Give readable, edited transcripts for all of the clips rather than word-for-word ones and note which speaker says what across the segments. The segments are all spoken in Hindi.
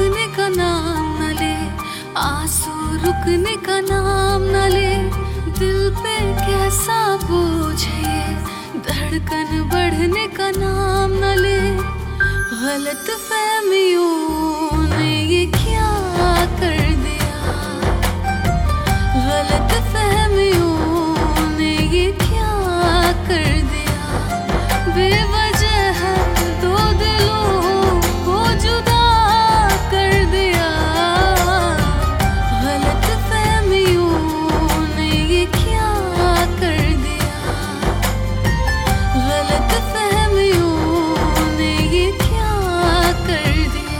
Speaker 1: रुकने का नाम न ले, आंसू रुकने का नाम न ले। दिल पे कैसा बोझ है ये, धड़कन बढ़ने का नाम न ले। गलत फहमियों ने ये क्या कर दिया, गलत फहमियों ने ये क्या कर दिया। बेवजह दो दिलों को जुदा कर दिया। गलत फहमियों ने ये क्या कर दिया, गलत फहमियों ने ये क्या कर दिया।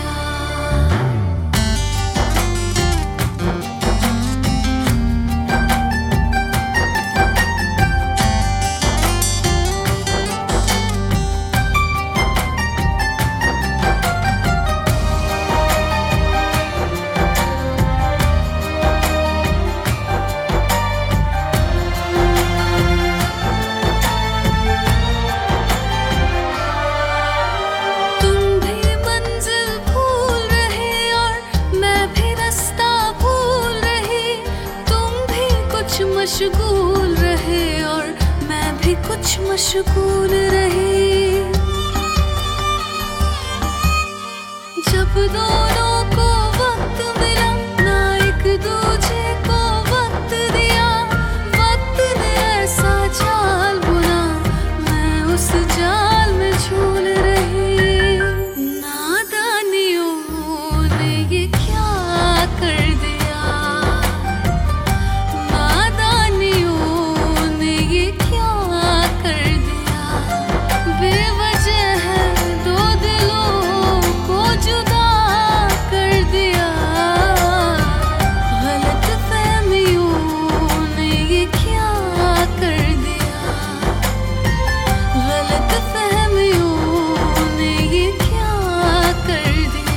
Speaker 1: मशगूल रहे और मैं भी कुछ मशगूल रही। जब दोनों को वक्त मिला, ना एक दूजे को वक्त दिया। वक्त ने ऐसा जाल बुना, मैं उस जाल में झूल रही। नादानियों ने ये क्या कर दिया, बेवजह दो दिलों को जुदा कर दिया। गलत फहमियों ने ये क्या कर दिया, गलत फहमियों ने ये क्या कर दिया।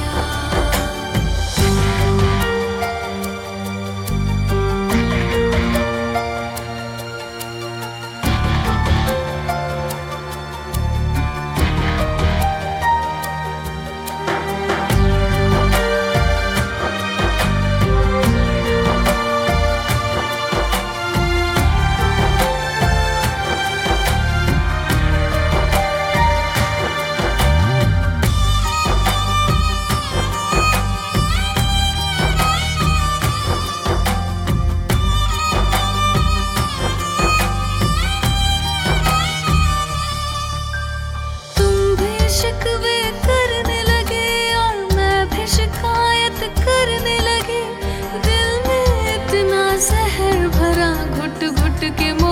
Speaker 1: शिकवे करने लगे और मैं भी शिकायत करने लगी। दिल में इतना जहर भरा, घुट घुट के